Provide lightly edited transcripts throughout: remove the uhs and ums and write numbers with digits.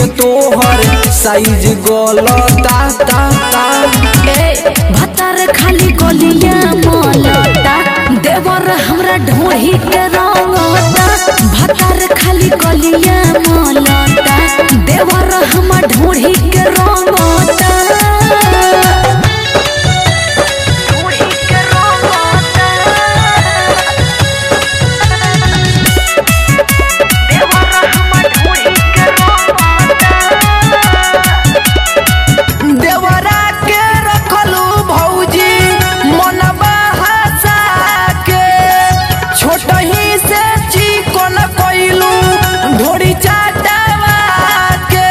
के तोहर साइज गलता ता ता। भतार खाली गलिया मलता देवर हमरा ढोही के रंगता। भतार खाली गलिया मलता देवर हमरा ढोही के रंगता। देवरा के रखलू भौजी मनबा हंसा के छोट ही से चिकन कइलू ढोरी चाटवा के।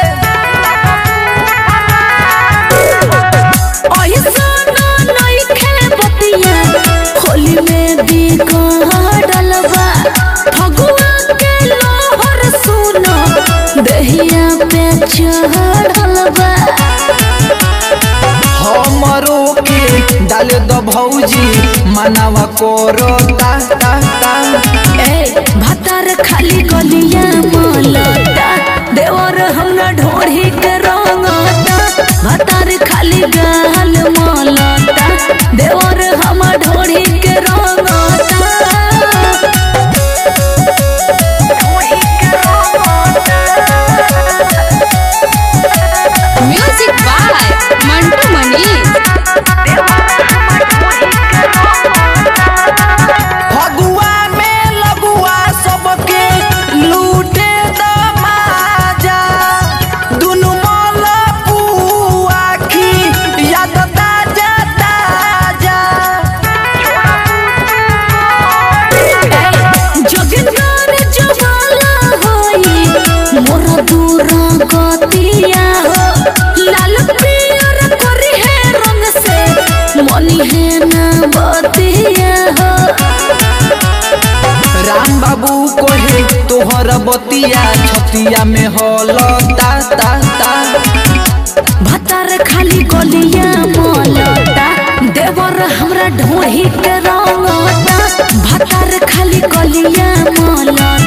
ऐसनो नइखे बतिया होली में बिगड़ल बा। फगुआ के लोहर सुनो दहिया पे चढ़ल बा। हमरो के डाल द भौजी मनावा करो ता ता ता। भतार खाली गलिया मलता देवर हमरा ढोढ़ी के रंगता। भतार खाली गाल मलता देवर हमरा ढोढ़ी के रंगता। Music by Mantu Mani. फगुआ में लगुआ सबके लूटे दमाजा दुनु मल पुआ की याद ताजा ताजा। जोगिंदर जवाला होई मोर दूर गतिया हो। लाल पियर करी है रंग से मनी है ना बतिया हो। राम बाबू कोहे तोहर बतिया छतिया में हलता ता ता। भतार खाली गलिया मलता देवर हमरा ढोही के रंगता। भतार खाली गलिया मलता